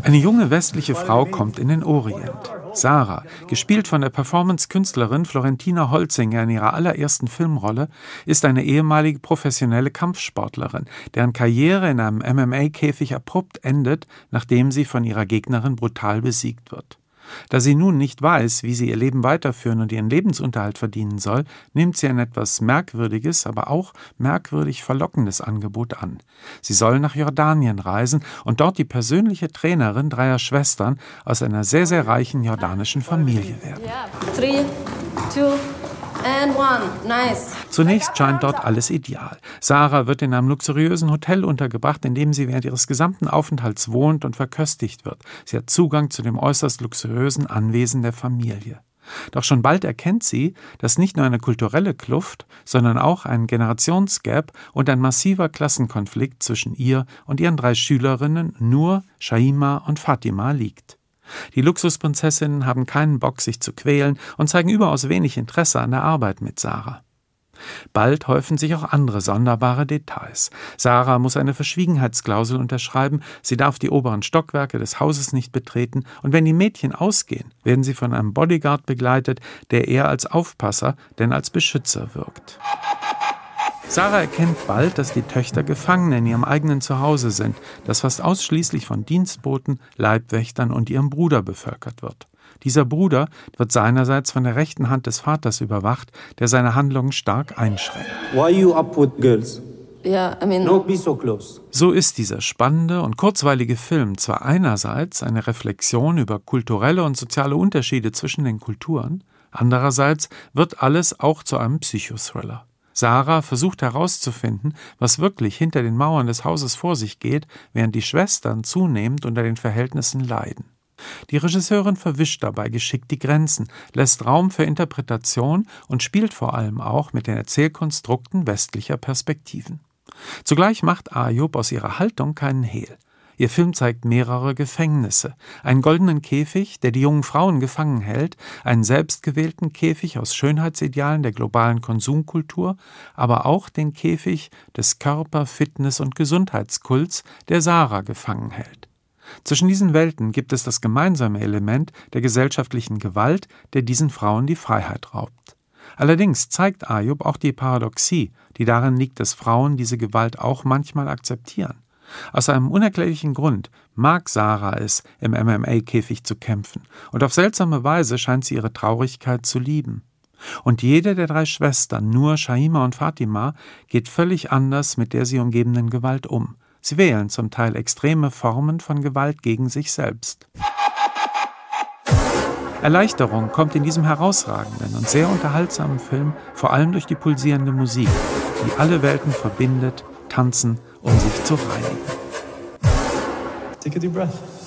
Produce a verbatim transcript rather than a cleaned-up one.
Eine junge westliche Frau kommt in den Orient. Sarah, gespielt von der Performance-Künstlerin Florentina Holzinger in ihrer allerersten Filmrolle, ist eine ehemalige professionelle Kampfsportlerin, deren Karriere in einem M M A-Käfig abrupt endet, nachdem sie von ihrer Gegnerin brutal besiegt wird. Da sie nun nicht weiß, wie sie ihr Leben weiterführen und ihren Lebensunterhalt verdienen soll, nimmt sie ein etwas merkwürdiges, aber auch merkwürdig verlockendes Angebot an. Sie soll nach Jordanien reisen und dort die persönliche Trainerin dreier Schwestern aus einer sehr, sehr reichen jordanischen Familie werden. Three, two, and one. Nice. Zunächst scheint dort alles ideal. Sarah wird in einem luxuriösen Hotel untergebracht, in dem sie während ihres gesamten Aufenthalts wohnt und verköstigt wird. Sie hat Zugang zu dem äußerst luxuriösen Anwesen der Familie. Doch schon bald erkennt sie, dass nicht nur eine kulturelle Kluft, sondern auch ein Generationsgap und ein massiver Klassenkonflikt zwischen ihr und ihren drei Schülerinnen Nur, Shaima und Fatima liegt. Die Luxusprinzessinnen haben keinen Bock, sich zu quälen und zeigen überaus wenig Interesse an der Arbeit mit Sarah. Bald häufen sich auch andere sonderbare Details. Sarah muss eine Verschwiegenheitsklausel unterschreiben, sie darf die oberen Stockwerke des Hauses nicht betreten und wenn die Mädchen ausgehen, werden sie von einem Bodyguard begleitet, der eher als Aufpasser denn als Beschützer wirkt. Sarah erkennt bald, dass die Töchter Gefangene in ihrem eigenen Zuhause sind, das fast ausschließlich von Dienstboten, Leibwächtern und ihrem Bruder bevölkert wird. Dieser Bruder wird seinerseits von der rechten Hand des Vaters überwacht, der seine Handlungen stark einschränkt. Why you up with girls? Yeah, I mean, Don't be so close. So ist dieser spannende und kurzweilige Film zwar einerseits eine Reflexion über kulturelle und soziale Unterschiede zwischen den Kulturen, andererseits wird alles auch zu einem Psychothriller. Sarah versucht herauszufinden, was wirklich hinter den Mauern des Hauses vor sich geht, während die Schwestern zunehmend unter den Verhältnissen leiden. Die Regisseurin verwischt dabei geschickt die Grenzen, lässt Raum für Interpretation und spielt vor allem auch mit den Erzählkonstrukten westlicher Perspektiven. Zugleich macht Ayub aus ihrer Haltung keinen Hehl. Ihr Film zeigt mehrere Gefängnisse, einen goldenen Käfig, der die jungen Frauen gefangen hält, einen selbstgewählten Käfig aus Schönheitsidealen der globalen Konsumkultur, aber auch den Käfig des Körper-, Fitness- und Gesundheitskults, der Sarah gefangen hält. Zwischen diesen Welten gibt es das gemeinsame Element der gesellschaftlichen Gewalt, der diesen Frauen die Freiheit raubt. Allerdings zeigt Ayub auch die Paradoxie, die darin liegt, dass Frauen diese Gewalt auch manchmal akzeptieren. Aus einem unerklärlichen Grund mag Sarah es, im M M A-Käfig zu kämpfen, und auf seltsame Weise scheint sie ihre Traurigkeit zu lieben. Und jede der drei Schwestern, Nur, Shaima und Fatima, geht völlig anders mit der sie umgebenden Gewalt um. Sie wählen zum Teil extreme Formen von Gewalt gegen sich selbst. Erleichterung kommt in diesem herausragenden und sehr unterhaltsamen Film vor allem durch die pulsierende Musik, die alle Welten verbindet, tanzen, um sich zu reinigen. Take a deep breath.